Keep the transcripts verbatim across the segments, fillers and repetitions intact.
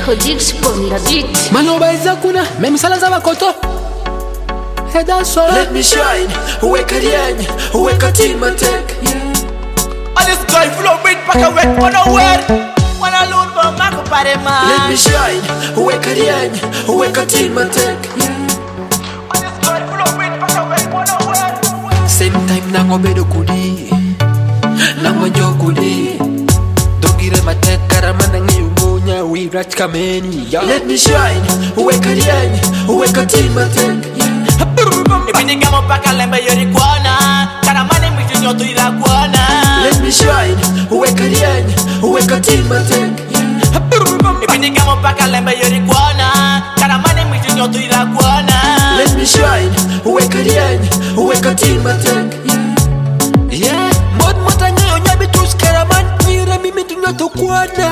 Kodix on the beat. Maloba izakuna, même sala za bakoto. Heda sola. Let me shine, weka rieny, weka tima tek. All this guy flow with pack a wet on a word. Wanna load for Marco Parema. Let me shine, weka rieny, weka tima tek. All this guy flow with pack a wet on a word. Same time nango bedo kudi, nango njo kudi. Dogire matek karamana ngiyungunya we rach kameni. Let me shine, weka rieny, weka tima tek. Ibinigamo paka lembe yori kuona. Karamane mwisho tu ila kuona. Let me shine, weka rieny, weka tima tek. Ibinigamo paka lembe yori kuona. Karamane mwisho tu ila kuona. Let me shine, weka rieny, weka tima tek. Yeah, mod motanya onyabi tus karaman. Mira mimi tunyoto kuona.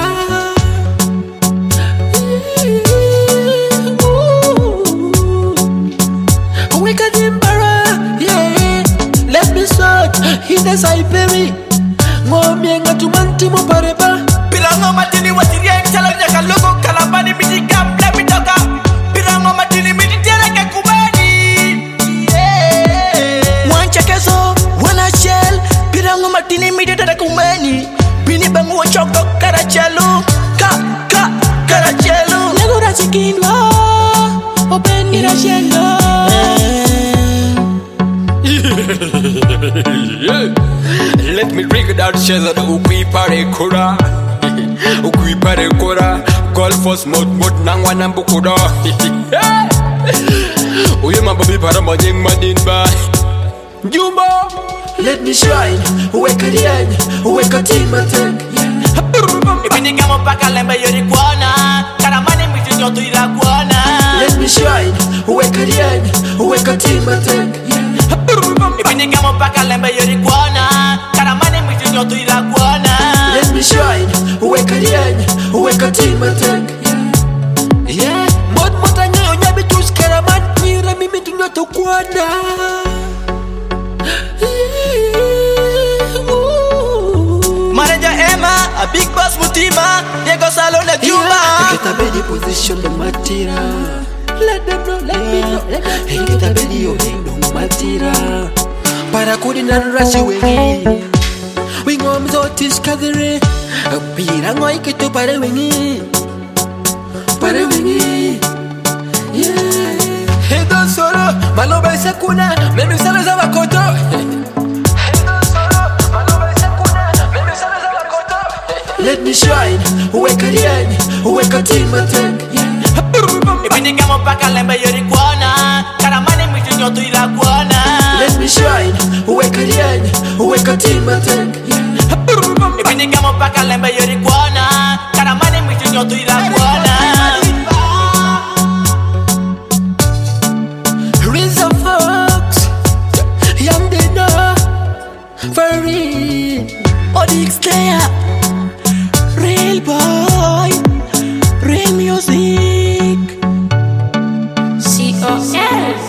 Weka dimbara, yeah. Let me search in the Siberia. Ngomye ngatumanti mo pareba. Pirango matini watirieng challenge kalogo kalabani miti gam let me talk up. Pirango matini miti tere ke kubani. One chekeso, one a shell. Pirango matini miti tere kubani. Bini bangu wa choko karachelo. Ka ka karachelo. Nego da chikinwa, open ira shendo. Let me ring it out, shell of the Ukui Pare Kura. Ukui Pare Kura. Golf for smooth, but Nangwan and Bukuda. Uyama Babi Paramajing Madinba. Jumbo. Let me shine, weka rieny, weka tima tek. Ibinigamo paka lembe yori kuona. Karamane mwisho tu ila kuona. Let me shine, weka rieny, weka tima tek. Ibinigamo paka lembe yori kuona. Karamane mwisho tu ila kuona. Let me shine, weka rieny, weka tima tek. Yeah, mod motanya onyabi tus karaman. Mira mimi tunyoto kuona. Manager Emma, a big boss Mutima. Diego Salon de Cuba. Get a bedi position the matira. Let them know, let me know, let them know. Get a bedi yo no matira. Para kudi na rashi wengi. Wingo mzotis kadire. Pirango ikitu pare wengi. Pare wengi. Yeah. Hedo solo, maloba isakuna. Memi sala za bakoto. Let me shine, weka rieny, weka tima tek. Ibinigamo paka lembe yori kuona. Karamane mwisho tu ila kuona. Let me shine, weka rieny, weka tima tek. Ibinigamo paka lembe yori kuona. Karamane mwisho tu ila kuona. Rizzo Fox, Young Dino, for real. Odix Slayer. Real boy. Real music. C O L